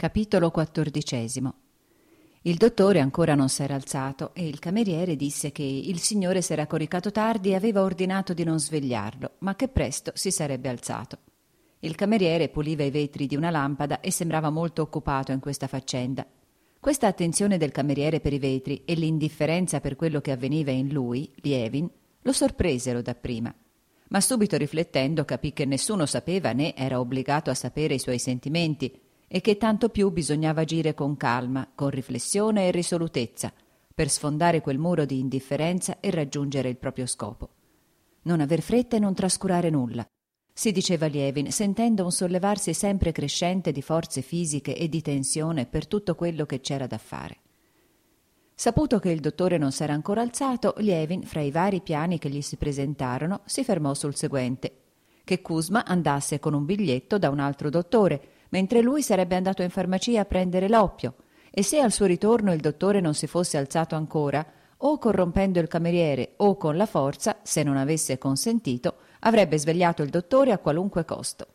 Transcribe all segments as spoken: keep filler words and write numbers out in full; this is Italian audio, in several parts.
Capitolo quattordicesimo. Il dottore ancora non s'era alzato e il cameriere disse che il signore s'era coricato tardi e aveva ordinato di non svegliarlo, ma che presto si sarebbe alzato. Il cameriere puliva i vetri di una lampada e sembrava molto occupato in questa faccenda. Questa attenzione del cameriere per i vetri e l'indifferenza per quello che avveniva in lui, Lievin, lo sorpresero dapprima. Ma subito riflettendo capì che nessuno sapeva né era obbligato a sapere i suoi sentimenti e che tanto più bisognava agire con calma, con riflessione e risolutezza, per sfondare quel muro di indifferenza e raggiungere il proprio scopo. Non aver fretta e non trascurare nulla, si diceva Lievin, sentendo un sollevarsi sempre crescente di forze fisiche e di tensione per tutto quello che c'era da fare. Saputo che il dottore non s'era ancora alzato, Lievin, fra i vari piani che gli si presentarono, si fermò sul seguente: che Kuzma andasse con un biglietto da un altro dottore, mentre lui sarebbe andato in farmacia a prendere l'oppio, e se al suo ritorno il dottore non si fosse alzato ancora, o corrompendo il cameriere o con la forza, se non avesse consentito, avrebbe svegliato il dottore a qualunque costo.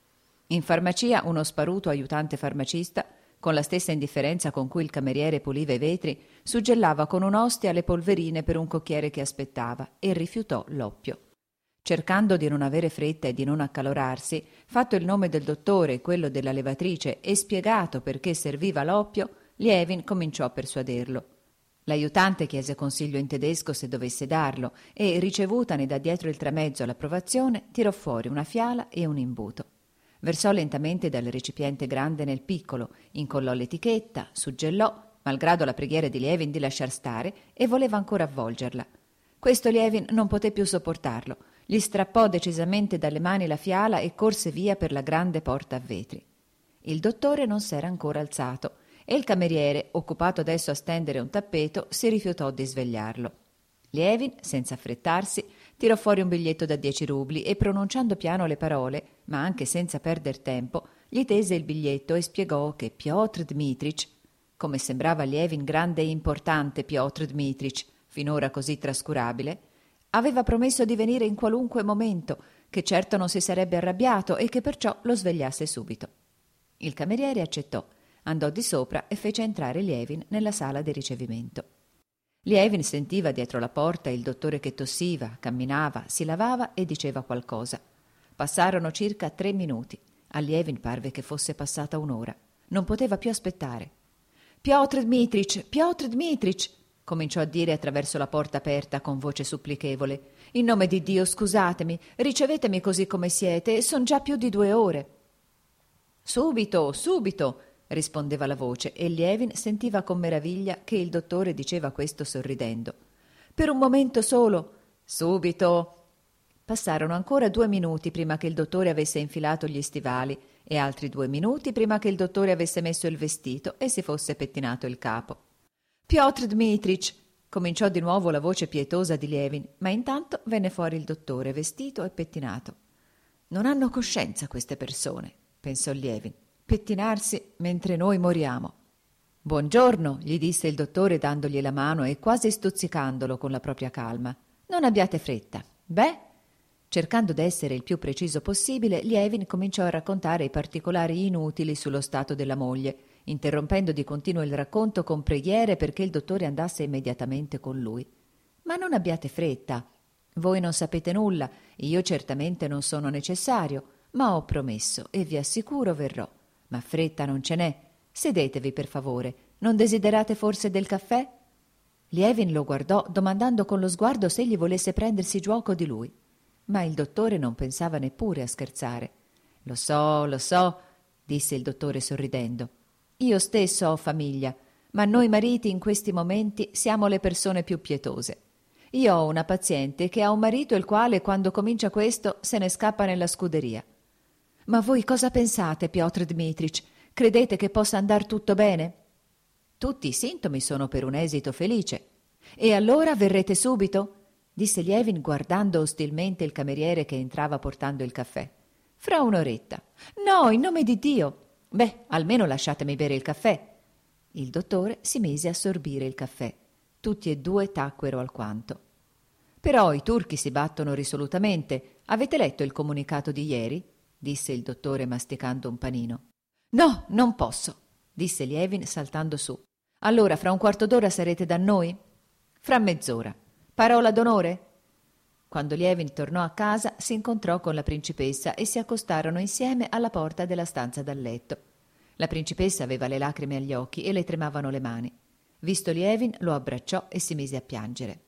In farmacia uno sparuto aiutante farmacista, con la stessa indifferenza con cui il cameriere puliva i vetri, suggellava con un'ostia le polverine per un cocchiere che aspettava e rifiutò l'oppio. Cercando di non avere fretta e di non accalorarsi, fatto il nome del dottore e quello della levatrice e spiegato perché serviva l'oppio, Lievin cominciò a persuaderlo. L'aiutante chiese consiglio in tedesco se dovesse darlo e, ricevutane da dietro il tramezzo l'approvazione, tirò fuori una fiala e un imbuto. Versò lentamente dal recipiente grande nel piccolo, incollò l'etichetta, suggellò, malgrado la preghiera di Lievin di lasciar stare, e voleva ancora avvolgerla. Questo Lievin non poté più sopportarlo. Gli strappò decisamente dalle mani la fiala e corse via per la grande porta a vetri. Il dottore non s'era ancora alzato e il cameriere, occupato adesso a stendere un tappeto, si rifiutò di svegliarlo. Lievin, senza affrettarsi, tirò fuori un biglietto da dieci rubli e, pronunciando piano le parole, ma anche senza perder tempo, gli tese il biglietto e spiegò che Piotr Dmitrich, come sembrava a Lievin grande e importante Piotr Dmitrich, finora così trascurabile, aveva promesso di venire in qualunque momento, che certo non si sarebbe arrabbiato e che perciò lo svegliasse subito. Il cameriere accettò, andò di sopra e fece entrare Lievin nella sala di ricevimento. Lievin sentiva dietro la porta il dottore che tossiva, camminava, si lavava e diceva qualcosa. Passarono circa tre minuti. A Lievin parve che fosse passata un'ora. Non poteva più aspettare. «Piotr Dmitrich! Piotr Dmitrich!» cominciò a dire attraverso la porta aperta con voce supplichevole. «In nome di Dio, scusatemi, ricevetemi così come siete, son già più di due ore». «Subito, subito!» rispondeva la voce e Lievin sentiva con meraviglia che il dottore diceva questo sorridendo. «Per un momento solo!» «Subito!» Passarono ancora due minuti prima che il dottore avesse infilato gli stivali e altri due minuti prima che il dottore avesse messo il vestito e si fosse pettinato il capo. «Piotr Dmitrich!» cominciò di nuovo la voce pietosa di Lievin, ma intanto venne fuori il dottore vestito e pettinato. «Non hanno coscienza queste persone», pensò Lievin, «pettinarsi mentre noi moriamo». «Buongiorno», gli disse il dottore dandogli la mano e quasi stuzzicandolo con la propria calma. «Non abbiate fretta». «Beh?» Cercando d'essere il più preciso possibile, Lievin cominciò a raccontare i particolari inutili sullo stato della moglie, interrompendo di continuo il racconto con preghiere perché il dottore andasse immediatamente con lui. «Ma non abbiate fretta. Voi non sapete nulla, io certamente non sono necessario, ma ho promesso e vi assicuro verrò. Ma fretta non ce n'è. Sedetevi per favore. Non desiderate forse del caffè?» Lievin lo guardò, domandando con lo sguardo se egli volesse prendersi giuoco di lui. Ma il dottore non pensava neppure a scherzare. «Lo so, lo so», disse il dottore sorridendo. «Io stesso ho famiglia, ma noi mariti in questi momenti siamo le persone più pietose. Io ho una paziente che ha un marito il quale, quando comincia questo, se ne scappa nella scuderia». «Ma voi cosa pensate, Piotr Dmitrich? Credete che possa andar tutto bene?» «Tutti i sintomi sono per un esito felice». «E allora verrete subito?» disse Lievin guardando ostilmente il cameriere che entrava portando il caffè. «Fra un'oretta». «No, in nome di Dio!» «Beh, almeno lasciatemi bere il caffè». Il dottore si mise a sorbire il caffè. Tutti e due tacquero alquanto. «Però i turchi si battono risolutamente. Avete letto il comunicato di ieri?» disse il dottore masticando un panino. «No, non posso». disse Lievin saltando su. Allora, fra un quarto d'ora sarete da noi? Fra mezz'ora. Parola d'onore? Quando Lievin tornò a casa si incontrò con la principessa e si accostarono insieme alla porta della stanza da letto. La principessa aveva le lacrime agli occhi e le tremavano le mani. Visto Lievin, lo abbracciò e si mise a piangere.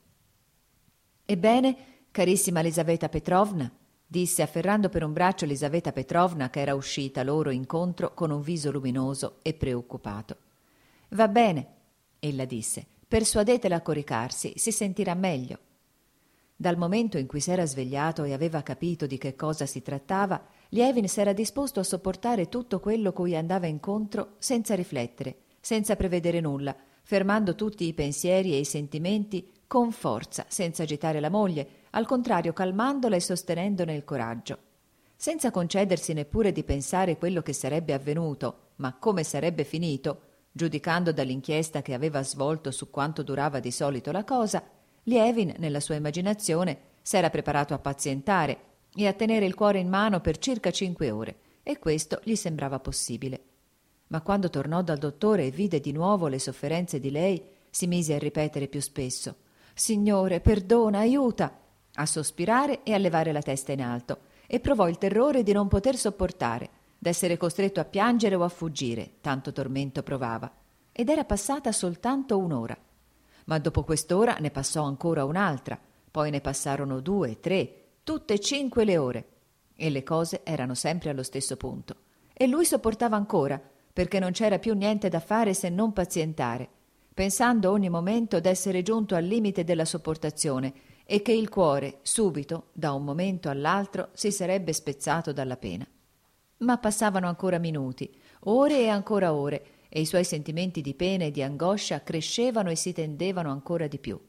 Ebbene, carissima Elisaveta Petrovna, disse afferrando per un braccio Elisaveta Petrovna, che era uscita loro incontro con un viso luminoso e preoccupato. Va bene, ella disse, persuadetela a coricarsi, si sentirà meglio. Dal momento in cui s'era svegliato e aveva capito di che cosa si trattava, Lievin s'era disposto a sopportare tutto quello cui andava incontro senza riflettere, senza prevedere nulla, fermando tutti i pensieri e i sentimenti con forza, senza agitare la moglie, al contrario calmandola e sostenendone il coraggio. Senza concedersi neppure di pensare quello che sarebbe avvenuto, ma come sarebbe finito, giudicando dall'inchiesta che aveva svolto su quanto durava di solito la cosa, Lievin, nella sua immaginazione, s'era preparato a pazientare e a tenere il cuore in mano per circa cinque ore, e questo gli sembrava possibile. Ma quando tornò dal dottore e vide di nuovo le sofferenze di lei, si mise a ripetere più spesso: «Signore, perdona, aiuta!» a sospirare e a levare la testa in alto, e provò il terrore di non poter sopportare, d'essere costretto a piangere o a fuggire, tanto tormento provava. Ed era passata soltanto un'ora. Ma dopo quest'ora ne passò ancora un'altra, poi ne passarono due, tre, tutte cinque le ore, e le cose erano sempre allo stesso punto. E lui sopportava ancora, perché non c'era più niente da fare se non pazientare, pensando ogni momento d'essere giunto al limite della sopportazione e che il cuore, subito, da un momento all'altro, si sarebbe spezzato dalla pena. Ma passavano ancora minuti, ore e ancora ore, e i suoi sentimenti di pena e di angoscia crescevano e si tendevano ancora di più.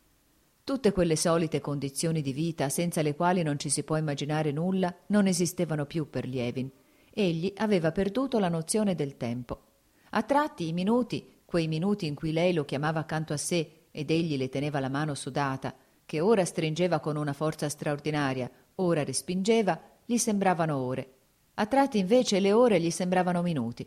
Tutte quelle solite condizioni di vita, senza le quali non ci si può immaginare nulla, non esistevano più per Lievin. Egli aveva perduto la nozione del tempo. A tratti i minuti, quei minuti in cui lei lo chiamava accanto a sé ed egli le teneva la mano sudata, che ora stringeva con una forza straordinaria, ora respingeva, gli sembravano ore. A tratti invece le ore gli sembravano minuti.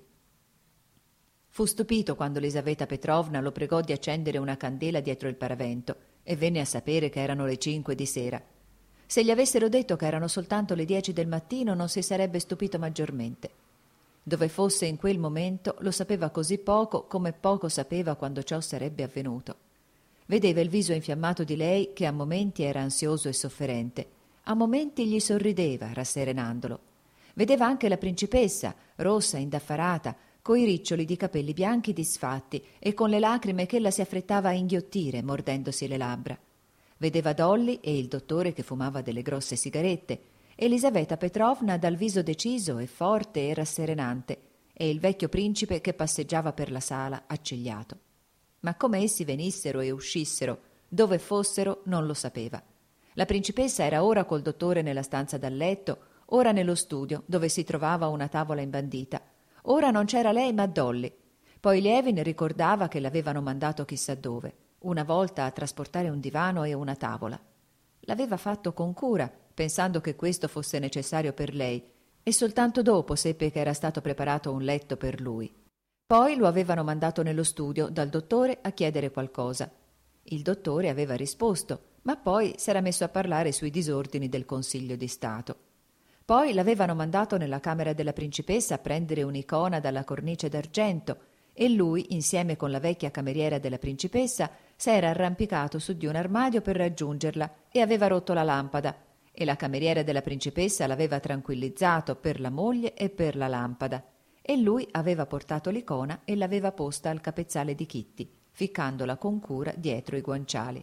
Fu stupito quando Elisaveta Petrovna lo pregò di accendere una candela dietro il paravento e venne a sapere che erano le cinque di sera. Se gli avessero detto che erano soltanto le dieci del mattino non si sarebbe stupito maggiormente. Dove fosse in quel momento lo sapeva così poco come poco sapeva quando ciò sarebbe avvenuto. Vedeva il viso infiammato di lei che a momenti era ansioso e sofferente, a momenti gli sorrideva rasserenandolo. Vedeva anche la principessa, rossa, indaffarata, coi riccioli di capelli bianchi disfatti e con le lacrime che ella si affrettava a inghiottire, mordendosi le labbra. Vedeva Dolly e il dottore che fumava delle grosse sigarette, Elisaveta Petrovna dal viso deciso e forte e rasserenante, e il vecchio principe che passeggiava per la sala accigliato. Ma come essi venissero e uscissero, dove fossero, non lo sapeva. La principessa era ora col dottore nella stanza da letto, ora nello studio, dove si trovava una tavola imbandita. Ora non c'era lei ma Dolly. Poi Lievin ricordava che l'avevano mandato chissà dove, una volta a trasportare un divano e una tavola. L'aveva fatto con cura, pensando che questo fosse necessario per lei, e soltanto dopo seppe che era stato preparato un letto per lui. Poi lo avevano mandato nello studio dal dottore a chiedere qualcosa. Il dottore aveva risposto, ma poi s'era messo a parlare sui disordini del Consiglio di Stato. Poi l'avevano mandato nella camera della principessa a prendere un'icona dalla cornice d'argento e lui, insieme con la vecchia cameriera della principessa, s'era arrampicato su di un armadio per raggiungerla e aveva rotto la lampada, e la cameriera della principessa l'aveva tranquillizzato per la moglie e per la lampada, e lui aveva portato l'icona e l'aveva posta al capezzale di Kitty, ficcandola con cura dietro i guanciali.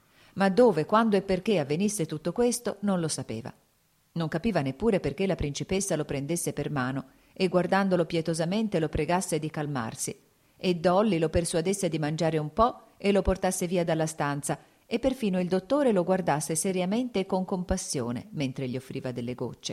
Ma dove, quando e perché avvenisse tutto questo non lo sapeva. Non capiva neppure perché la principessa lo prendesse per mano e guardandolo pietosamente lo pregasse di calmarsi, e Dolly lo persuadesse di mangiare un po' e lo portasse via dalla stanza, e perfino il dottore lo guardasse seriamente e con compassione mentre gli offriva delle gocce.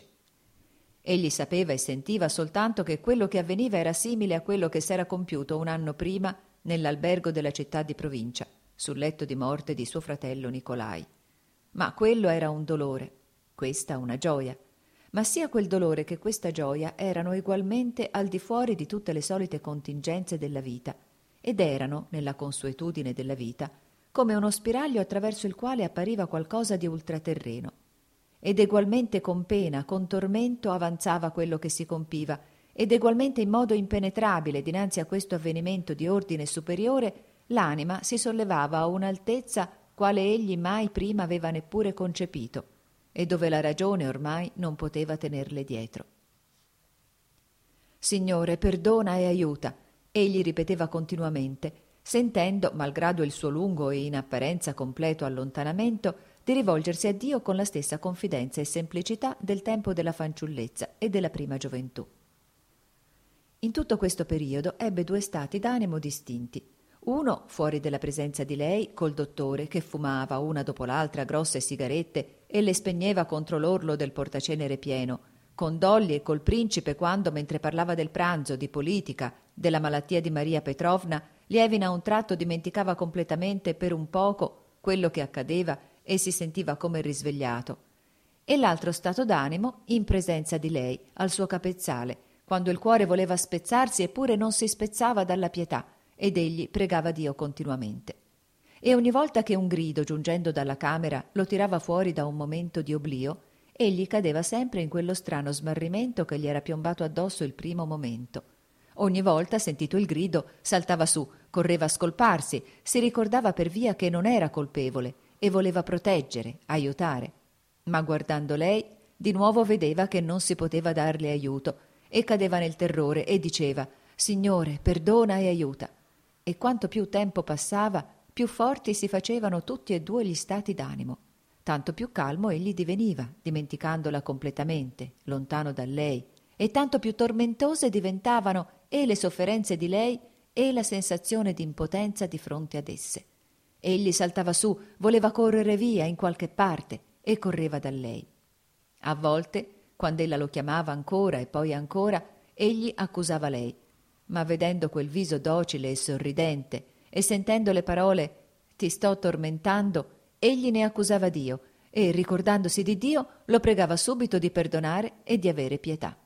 Egli sapeva e sentiva soltanto che quello che avveniva era simile a quello che s'era compiuto un anno prima nell'albergo della città di provincia, sul letto di morte di suo fratello Nicolai. Ma quello era un dolore, questa una gioia. ma sia quel dolore che questa gioia erano egualmente al di fuori di tutte le solite contingenze della vita, ed erano, nella consuetudine della vita, come uno spiraglio attraverso il quale appariva qualcosa di ultraterreno. Ed egualmente con pena, con tormento avanzava quello che si compiva, ed egualmente in modo impenetrabile dinanzi a questo avvenimento di ordine superiore, l'anima si sollevava a un'altezza quale egli mai prima aveva neppure concepito, e dove la ragione ormai non poteva tenerle dietro. «Signore, perdona e aiuta», egli ripeteva continuamente, sentendo, malgrado il suo lungo e in apparenza completo allontanamento, di rivolgersi a Dio con la stessa confidenza e semplicità del tempo della fanciullezza e della prima gioventù. In tutto questo periodo ebbe due stati d'animo distinti. Uno, fuori della presenza di lei, col dottore, che fumava una dopo l'altra grosse sigarette e le spegneva contro l'orlo del portacenere pieno, con Dolly e col principe quando, mentre parlava del pranzo, di politica, della malattia di Maria Petrovna, Lievina a un tratto dimenticava completamente per un poco quello che accadeva e si sentiva come risvegliato. E l'altro stato d'animo in presenza di lei, al suo capezzale, quando il cuore voleva spezzarsi eppure non si spezzava dalla pietà, ed egli pregava Dio continuamente. E ogni volta che un grido, giungendo dalla camera, lo tirava fuori da un momento di oblio, egli cadeva sempre in quello strano smarrimento che gli era piombato addosso il primo momento. Ogni volta, sentito il grido, saltava su, correva a scolparsi, si ricordava per via che non era colpevole e voleva proteggere, aiutare. Ma guardando lei, di nuovo vedeva che non si poteva darle aiuto e cadeva nel terrore e diceva: «Signore, perdona e aiuta». E quanto più tempo passava, più forti si facevano tutti e due gli stati d'animo. Tanto più calmo egli diveniva, dimenticandola completamente, lontano da lei, e tanto più tormentose diventavano e le sofferenze di lei e la sensazione di impotenza di fronte ad esse. Egli saltava su, voleva correre via in qualche parte e correva da lei. A volte, quando ella lo chiamava ancora e poi ancora, egli accusava lei, ma vedendo quel viso docile e sorridente e sentendo le parole «ti sto tormentando», egli ne accusava Dio e, ricordandosi di Dio, lo pregava subito di perdonare e di avere pietà.